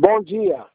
Bom dia.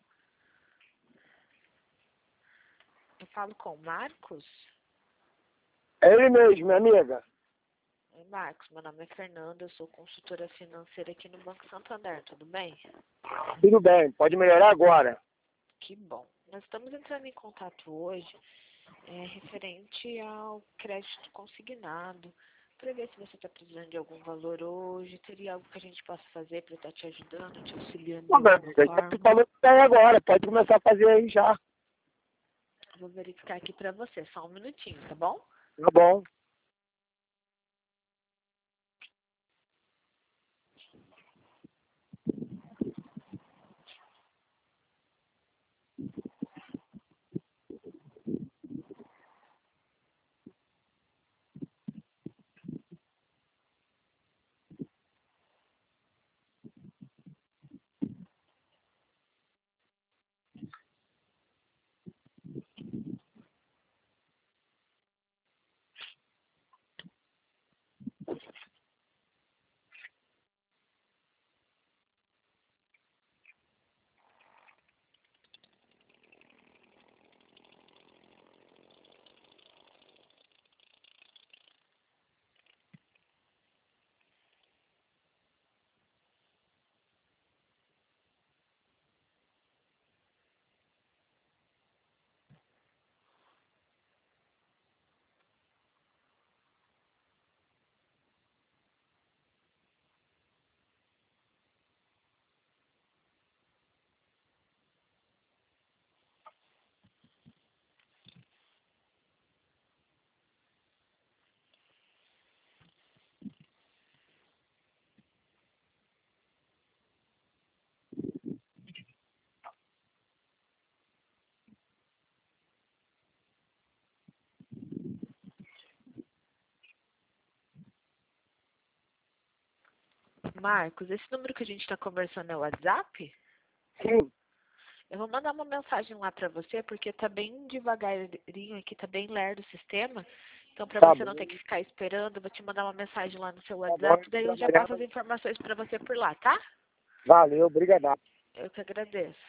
Eu falo com o Marcos? É ele mesmo, minha amiga. Oi, Marcos, meu nome é Fernanda, eu sou consultora financeira aqui no Banco Santander, tudo bem? Tudo bem, pode melhorar agora. Que bom. Nós estamos entrando em contato hoje referente ao crédito consignado, para ver se você está precisando de algum valor hoje, teria algo que a gente possa fazer para estar te ajudando, te auxiliando de Não, minha alguma amiga, já forma. falou que tem agora, pode começar a fazer aí já. Vou verificar aqui para você, só um minutinho, tá bom? Tá bom. Marcos, esse número que a gente está conversando é o WhatsApp? Sim, Eu vou mandar uma mensagem lá para você, porque tá bem devagarinho aqui, tá bem lerdo o sistema. Então, para tá você não bom. ter que ficar esperando, eu vou te mandar uma mensagem lá no seu Tá bom, WhatsApp, daí eu já passo as informações para você por lá, tá? valeu, obrigado. Eu que agradeço.